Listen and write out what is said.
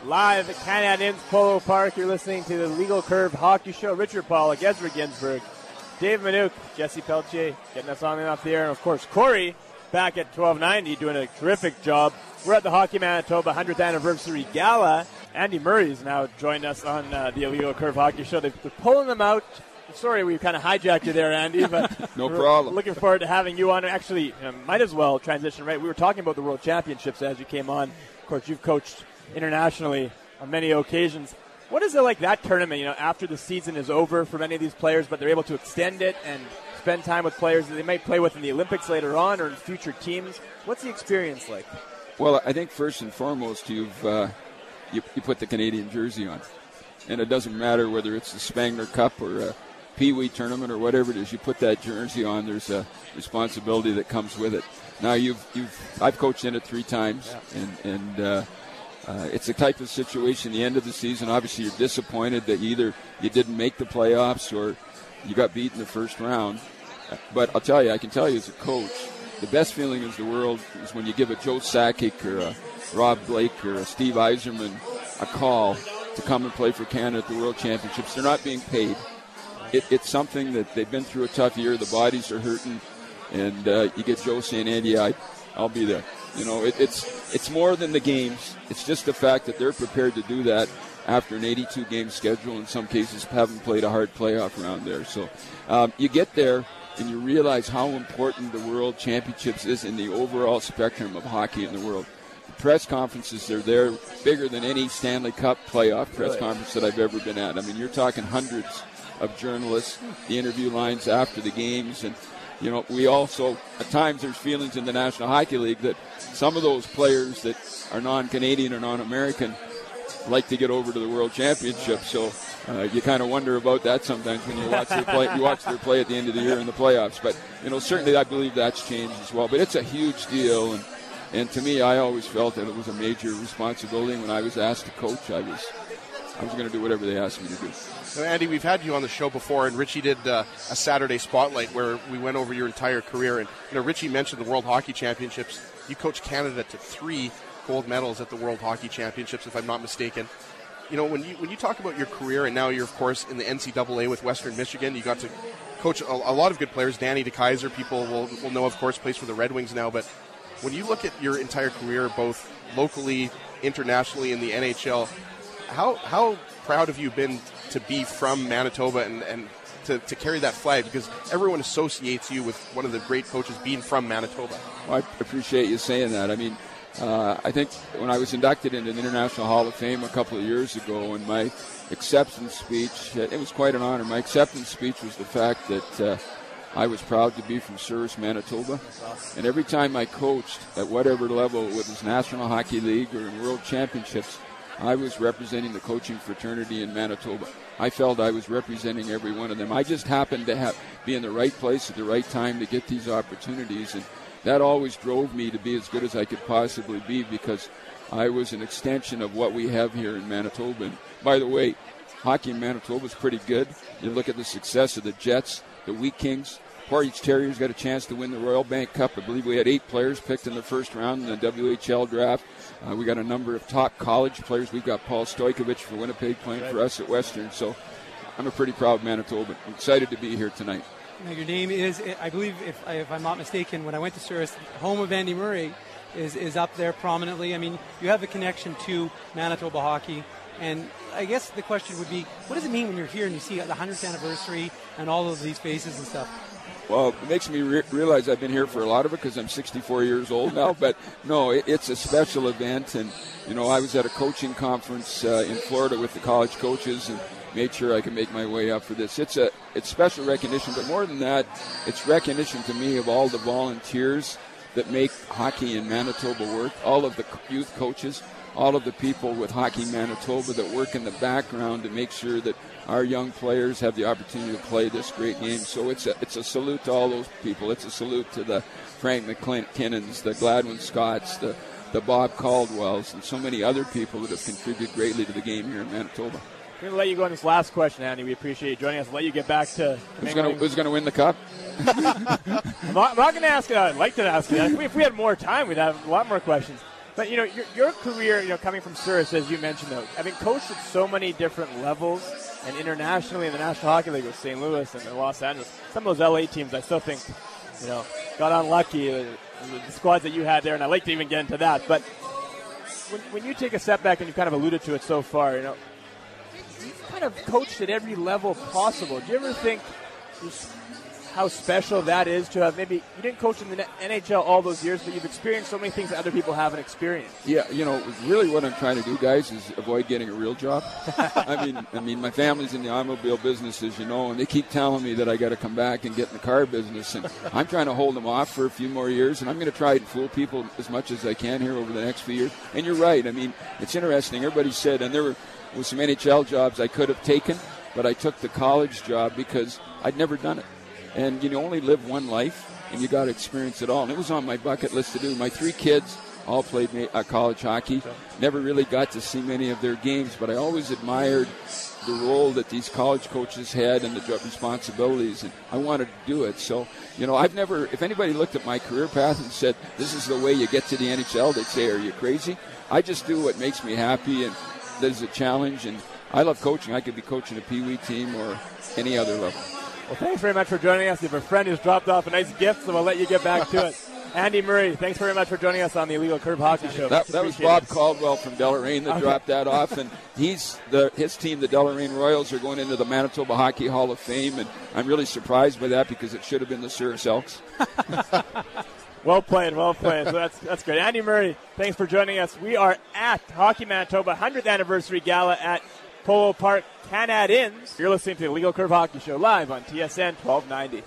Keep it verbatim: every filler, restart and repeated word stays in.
Live at Canadians Polo Park, you're listening to the Legal Curve Hockey Show. Richard Pollock, Ezra Ginsburg, Dave Manouk, Jesse Pelletier getting us on and off the air. And, of course, Corey back at twelve ninety doing a terrific job. We're at the Hockey Manitoba one hundredth Anniversary Gala. Andy Murray's now joined us on uh, the Legal Curve Hockey Show. They're, they're pulling them out. Sorry we kind of hijacked you there, Andy. But no problem. Looking forward to having you on. Actually, you know, might as well transition, right? We were talking about the World Championships as you came on. Of course, you've coached internationally on many occasions. What is it like that tournament, you know, after the season is over for many of these players, but they're able to extend it and spend time with players that they might play with in the Olympics later on or in future teams? What's the experience like? Well, I think first and foremost, you've uh, you, you put the Canadian jersey on. And it doesn't matter whether it's the Spangler Cup or a Pee-wee tournament or whatever it is. You put that jersey on, there's a responsibility that comes with it. Now, you've you've I've coached in it three times, yeah. and, and uh, uh, it's the type of situation, the end of the season, obviously you're disappointed that either you didn't make the playoffs or you got beat in the first round. But I'll tell you, I can tell you as a coach, the best feeling in the world is when you give a Joe Sakic or a Rob Blake or a Steve Yzerman a call to come and play for Canada at the World Championships. They're not being paid. It, it's something that they've been through a tough year. The bodies are hurting. And uh, you get Joe saying, Andy, I, I'll be there. You know, it, it's it's more than the games. It's just the fact that they're prepared to do that after an eighty-two game schedule. In some cases, haven't played a hard playoff round there. So um, you get there, and you realize how important the World Championships is in the overall spectrum of hockey in the world. The press conferences are there, bigger than any Stanley Cup playoff press really? conference that I've ever been at. I mean, you're talking hundreds of journalists, the interview lines after the games, and you know, we also, at times there's feelings in the National Hockey League that some of those players that are non-Canadian or non-American like to get over to the World Championship. So uh, you kind of wonder about that sometimes when you watch their play. You watch their play at the end of the year in the playoffs. But you know, certainly I believe that's changed as well. But it's a huge deal, and and to me, I always felt that it was a major responsibility. When I was asked to coach, I was I was going to do whatever they asked me to do. So Andy, we've had you on the show before, and Richie did uh, a Saturday Spotlight where we went over your entire career. And you know, Richie mentioned the World Hockey Championships. You coached Canada to three gold medals at the World Hockey Championships, if I'm not mistaken. You know, when you when you talk about your career, and now you're, of course, in the N C double A with Western Michigan, you got to coach a, a lot of good players. Danny DeKeyser, people will, will know, of course, plays for the Red Wings now. But when you look at your entire career, both locally, internationally, in the N H L, how how proud have you been to be from Manitoba and, and to, to carry that flag? Because everyone associates you with one of the great coaches being from Manitoba. Well, I appreciate you saying that. I mean, uh, I think when I was inducted into the International Hall of Fame a couple of years ago, and my acceptance speech, it was quite an honor. My acceptance speech was the fact that uh, I was proud to be from Souris, Manitoba. And every time I coached at whatever level, whether it's National Hockey League or in World Championships, I was representing the coaching fraternity in Manitoba. I felt I was representing every one of them. I just happened to have be in the right place at the right time to get these opportunities, and that always drove me to be as good as I could possibly be, because I was an extension of what we have here in Manitoba. And by the way, hockey in Manitoba is pretty good. You look at the success of the Jets, the Wheat Kings. Portage Terriers got a chance to win the Royal Bank Cup. I believe we had eight players picked in the first round in the W H L draft. Uh, we got a number of top college players. We've got Paul Stojkovic for Winnipeg playing for us at Western. So I'm a pretty proud Manitoban. I'm excited to be here tonight. Now your name is, I believe, if, if I'm not mistaken, when I went to Souris, home of Andy Murray is, is up there prominently. I mean, you have a connection to Manitoba hockey. And I guess the question would be, what does it mean when you're here and you see the one hundredth anniversary and all of these faces and stuff? Well, it makes me re- realize I've been here for a lot of it because I'm sixty-four years old now. But, no, it, it's a special event. And, you know, I was at a coaching conference uh, in Florida with the college coaches and made sure I could make my way up for this. It's a it's special recognition. But more than that, it's recognition to me of all the volunteers that make hockey in Manitoba work, all of the youth coaches, all of the people with Hockey Manitoba that work in the background to make sure that our young players have the opportunity to play this great game. So it's a, it's a salute to all those people. It's a salute to the Frank McKinnons, the Gladwin Scotts, the, the Bob Caldwells, and so many other people that have contributed greatly to the game here in Manitoba. We're going to let you go on this last question, Andy. We appreciate you joining us. Let you get back to... Who's going to win the cup? I'm not, not going to ask it. I'd like to ask it. If we, if we had more time, we'd have a lot more questions. But, you know, your, your career, you know, coming from Souris, as you mentioned, though, having coached at so many different levels and internationally in the National Hockey League with Saint Louis and in Los Angeles, some of those L A teams I still think, you know, got unlucky, uh, the squads that you had there, and I'd like to even get into that. But when, when you take a step back, and you kind of alluded to it so far, you know, you've kind of coached at every level possible. Do you ever think just how special that is to have maybe, you didn't coach in the N H L all those years, but you've experienced so many things that other people haven't experienced? Yeah, you know, really what I'm trying to do, guys, is avoid getting a real job. I mean, I mean, my family's in the automobile business, as you know, and they keep telling me that I got to come back and get in the car business, and I'm trying to hold them off for a few more years, and I'm going to try and fool people as much as I can here over the next few years. And you're right. I mean, it's interesting. Everybody said, and there were, were some N H L jobs I could have taken, but I took the college job because I'd never done it. And you only live one life, and you got to experience it all. And it was on my bucket list to do. My three kids all played uh, college hockey. Never really got to see many of their games, but I always admired the role that these college coaches had and the responsibilities, and I wanted to do it. So, you know, I've never, if anybody looked at my career path and said, this is the way you get to the N H L, they'd say, are you crazy? I just do what makes me happy, and there's a challenge, and I love coaching. I could be coaching a Pee Wee team or any other level. Well, thanks very much for joining us. You have a friend who's dropped off a nice gift, so I'll let you get back to it. Andy Murray, thanks very much for joining us on the Illegal Curve Hockey Show. That, that was Bob Caldwell from Deloraine that okay. dropped that off, and he's the his team, the Deloraine Royals, are going into the Manitoba Hockey Hall of Fame, and I'm really surprised by that because it should have been the Souris Elks. Well played, well played. So that's that's good. Andy Murray, thanks for joining us. We are at Hockey Manitoba one hundredth Anniversary Gala at Polo Park, Canad Inns. You're listening to the Legal Curve Hockey Show live on T S N twelve ninety.